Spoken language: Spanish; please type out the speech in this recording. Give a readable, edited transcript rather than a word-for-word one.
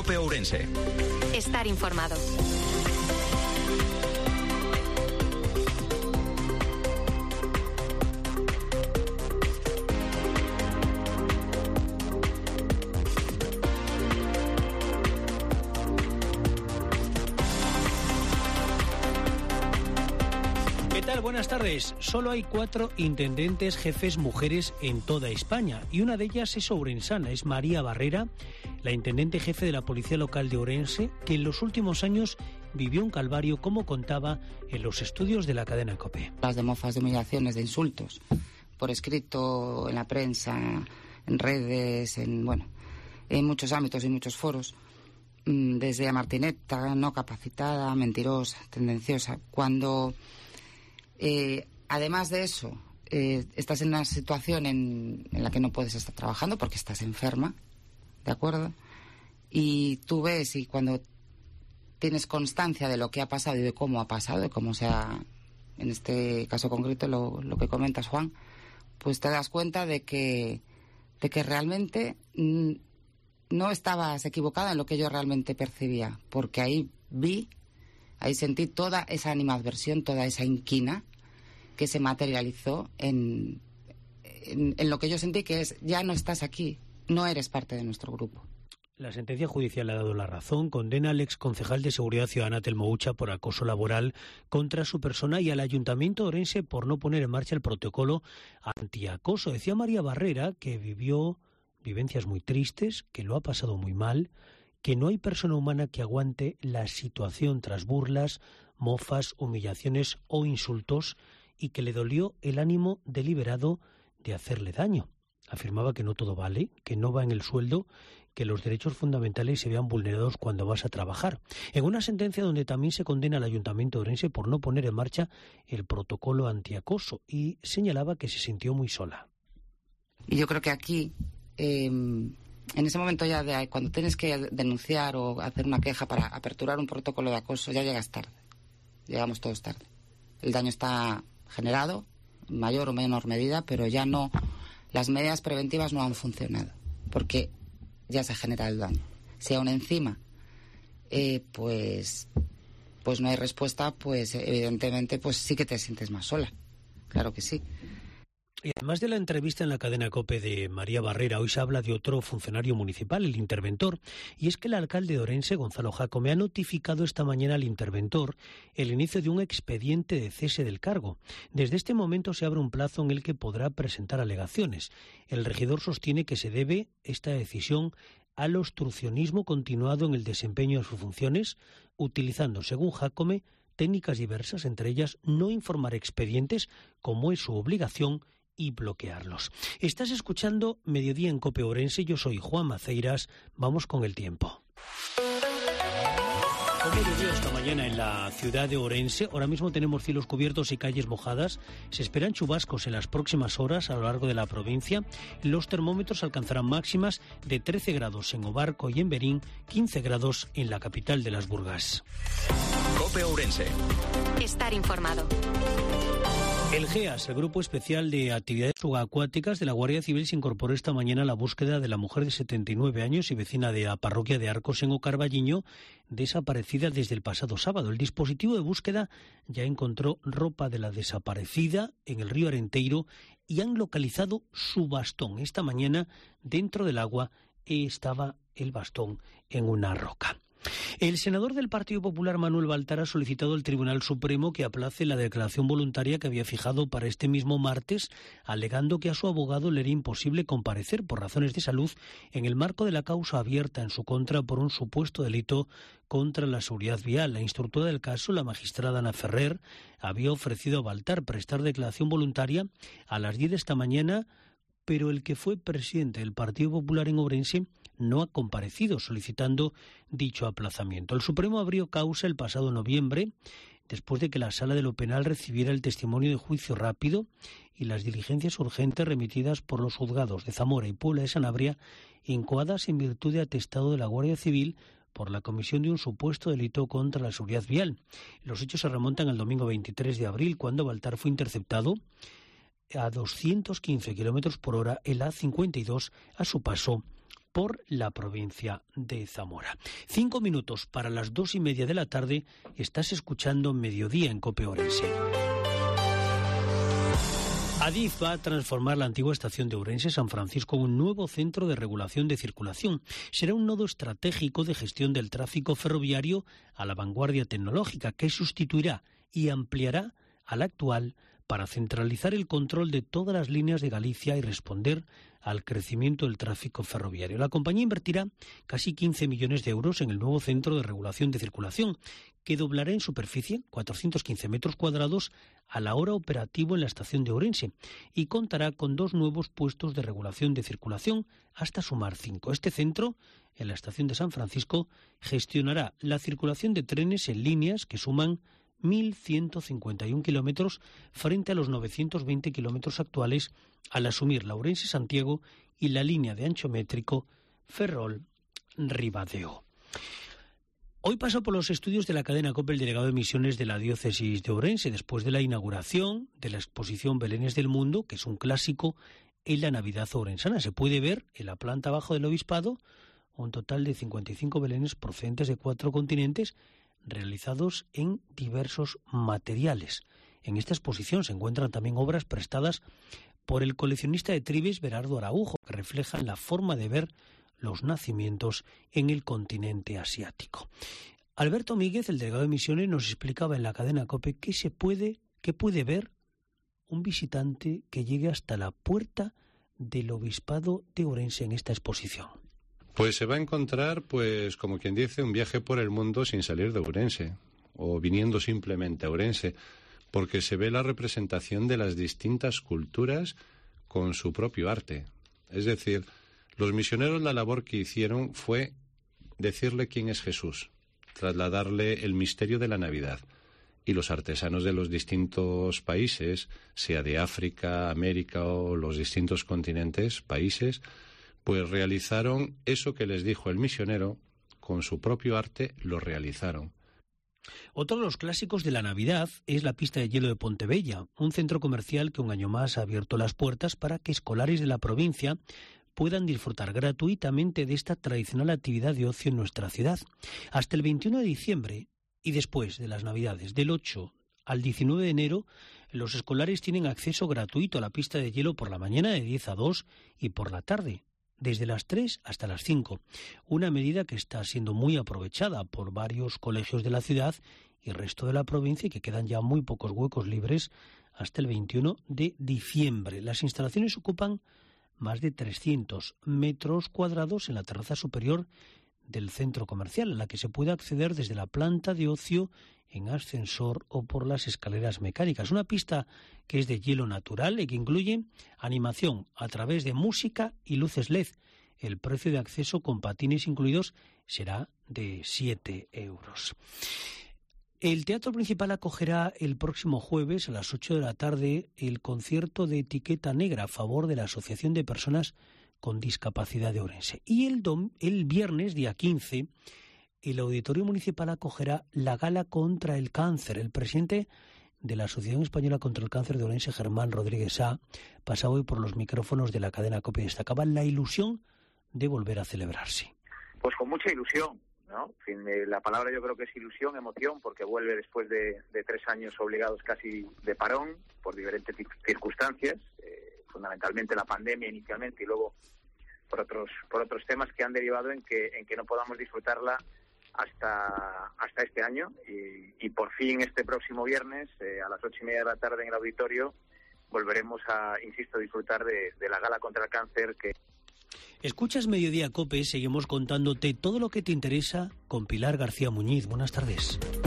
COPE Ourense. Estar informado. Buenas tardes. Solo hay 4 intendentes jefes mujeres en toda España y una de ellas es ourensana, es María Barrera, la intendente jefe de la Policía Local de Ourense, que en los últimos años vivió un calvario, como contaba en los estudios de la cadena COPE. Las de mofas, de humillaciones, de insultos, por escrito, en la prensa, en redes, en muchos ámbitos y muchos foros, desde a Martineta, no capacitada, mentirosa, tendenciosa, cuando... además de eso, estás en una situación en la que no puedes estar trabajando porque estás enferma, ¿de acuerdo? Y tú ves, y cuando tienes constancia de lo que ha pasado y de cómo ha pasado, de cómo sea, en este caso concreto, lo que comentas, Juan, pues te das cuenta de que realmente no estabas equivocada en lo que yo realmente percibía, porque ahí sentí toda esa animadversión, toda esa inquina que se materializó en lo que yo sentí, que es: ya no estás aquí, no eres parte de nuestro grupo. La sentencia judicial ha dado la razón, condena al exconcejal de Seguridad Ciudadana Telmo Ucha por acoso laboral contra su persona y al Ayuntamiento de Ourense por no poner en marcha el protocolo antiacoso. Decía María Barrera que vivió vivencias muy tristes, que lo ha pasado muy mal, que no hay persona humana que aguante la situación tras burlas, mofas, humillaciones o insultos, y que le dolió el ánimo deliberado de hacerle daño. Afirmaba que no todo vale, que no va en el sueldo, que los derechos fundamentales se vean vulnerados cuando vas a trabajar. En una sentencia donde también se condena al Ayuntamiento de Ourense por no poner en marcha el protocolo antiacoso, y señalaba que se sintió muy sola. Y yo creo que aquí... en ese momento ya cuando tienes que denunciar o hacer una queja para aperturar un protocolo de acoso, ya llegas tarde. Llegamos todos tarde. El daño está generado, en mayor o menor medida, pero ya no, las medidas preventivas no han funcionado, porque ya se ha generado el daño. Si aún encima pues no hay respuesta, pues evidentemente pues sí que te sientes más sola. Claro que sí. Y además de la entrevista en la cadena COPE de María Barrera, hoy se habla de otro funcionario municipal, el interventor, y es que el alcalde de Ourense, Gonzalo Jácome, ha notificado esta mañana al interventor el inicio de un expediente de cese del cargo. Desde este momento se abre un plazo en el que podrá presentar alegaciones. El regidor sostiene que se debe esta decisión al obstruccionismo continuado en el desempeño de sus funciones, utilizando, según Jácome, técnicas diversas, entre ellas no informar expedientes, como es su obligación, y bloquearlos. Estás escuchando Mediodía en COPE Ourense, yo soy Juan Maceiras, vamos con el tiempo. Como llovió esta mañana en la ciudad de Ourense, ahora mismo tenemos cielos cubiertos y calles mojadas. Se esperan chubascos en las próximas horas a lo largo de la provincia. Los termómetros alcanzarán máximas de 13 grados en Obarco y en Berín, 15 grados en la capital de las Burgas. COPE Ourense. Estar informado. El GEAS, el Grupo Especial de Actividades Subacuáticas de la Guardia Civil, se incorporó esta mañana a la búsqueda de la mujer de 79 años y vecina de la parroquia de Arcos en Ocarballiño, desaparecida desde el pasado sábado. El dispositivo de búsqueda ya encontró ropa de la desaparecida en el río Arenteiro y han localizado su bastón. Esta mañana, dentro del agua, estaba el bastón en una roca. El senador del Partido Popular, Manuel Baltar, ha solicitado al Tribunal Supremo que aplace la declaración voluntaria que había fijado para este mismo martes, alegando que a su abogado le era imposible comparecer por razones de salud en el marco de la causa abierta en su contra por un supuesto delito contra la seguridad vial. La instructora del caso, la magistrada Ana Ferrer, había ofrecido a Baltar prestar declaración voluntaria a las 10 de esta mañana, pero el que fue presidente del Partido Popular en Ourense no ha comparecido, solicitando dicho aplazamiento. El Supremo abrió causa el pasado noviembre, después de que la Sala de lo Penal recibiera el testimonio de juicio rápido y las diligencias urgentes remitidas por los juzgados de Zamora y Puebla de Sanabria, incoadas en virtud de atestado de la Guardia Civil por la comisión de un supuesto delito contra la seguridad vial. Los hechos se remontan al domingo 23 de abril, cuando Baltar fue interceptado a 215 km/h en la A52 a su paso por la provincia de Zamora. 5 minutos para las 2:30 de la tarde. Estás escuchando Mediodía en COPE Ourense. Adif va a transformar la antigua estación de Ourense San Francisco en un nuevo centro de regulación de circulación. Será un nodo estratégico de gestión del tráfico ferroviario a la vanguardia tecnológica que sustituirá y ampliará al actual para centralizar el control de todas las líneas de Galicia y responder al crecimiento del tráfico ferroviario. La compañía invertirá casi 15 millones de euros en el nuevo centro de regulación de circulación, que doblará en superficie 415 metros cuadrados a la hora operativo en la estación de Ourense y contará con 2 nuevos puestos de regulación de circulación hasta sumar 5. Este centro, en la estación de San Francisco, gestionará la circulación de trenes en líneas que suman 1.151 kilómetros frente a los 920 kilómetros actuales al asumir la Ourense-Santiago y la línea de ancho métrico Ferrol-Ribadeo. Hoy pasó por los estudios de la cadena COPE el delegado de misiones de la diócesis de Ourense después de la inauguración de la exposición Belenes del Mundo, que es un clásico en la Navidad ourensana. Se puede ver en la planta bajo del obispado un total de 55 belenes procedentes de 4 continentes realizados en diversos materiales. En esta exposición se encuentran también obras prestadas por el coleccionista de Tribes, Berardo Araujo, que reflejan la forma de ver los nacimientos en el continente asiático. Alberto Míguez, el delegado de misiones, nos explicaba en la cadena COPE qué puede ver un visitante que llegue hasta la puerta del obispado de Ourense en esta exposición. Pues se va a encontrar, pues como quien dice, un viaje por el mundo sin salir de Ourense, o viniendo simplemente a Ourense, porque se ve la representación de las distintas culturas con su propio arte. Es decir, los misioneros, la labor que hicieron fue decirle quién es Jesús, trasladarle el misterio de la Navidad. Y los artesanos de los distintos países, sea de África, América o los distintos continentes, países, pues realizaron eso que les dijo el misionero, con su propio arte lo realizaron. Otro de los clásicos de la Navidad es la pista de hielo de Pontebella, un centro comercial que un año más ha abierto las puertas para que escolares de la provincia puedan disfrutar gratuitamente de esta tradicional actividad de ocio en nuestra ciudad. Hasta el 21 de diciembre y después de las Navidades, del 8 al 19 de enero, los escolares tienen acceso gratuito a la pista de hielo por la mañana de 10 a 2 y por la tarde desde las 3 hasta las 5, una medida que está siendo muy aprovechada por varios colegios de la ciudad y el resto de la provincia y que quedan ya muy pocos huecos libres hasta el 21 de diciembre. Las instalaciones ocupan más de 300 metros cuadrados en la terraza superior del centro comercial, a la que se puede acceder desde la planta de ocio en ascensor o por las escaleras mecánicas. Una pista que es de hielo natural y que incluye animación a través de música y luces LED. El precio de acceso con patines incluidos será de 7 euros. El Teatro Principal acogerá el próximo jueves a las 8 de la tarde el concierto de Etiqueta Negra a favor de la Asociación de Personas con Discapacidad de Ourense. Y el viernes, día 15, el Auditorio Municipal acogerá la Gala contra el Cáncer. El presidente de la Asociación Española contra el Cáncer de Ourense, Germán Rodríguez Sá, pasaba hoy por los micrófonos de la cadena COPE y destacaba la ilusión de volver a celebrarse. Pues con mucha ilusión, ¿no? En fin, la palabra yo creo que es ilusión, emoción, porque vuelve después de 3 años obligados casi de parón por diferentes circunstancias, fundamentalmente la pandemia inicialmente y luego por otros temas que han derivado en que no podamos disfrutarla hasta este año y por fin este próximo viernes a las 8:30 de la tarde en el auditorio volveremos a, insisto, disfrutar de la Gala contra el Cáncer. Escuchas Mediodía COPE, seguimos contándote todo lo que te interesa con Pilar García Muñiz. Buenas tardes.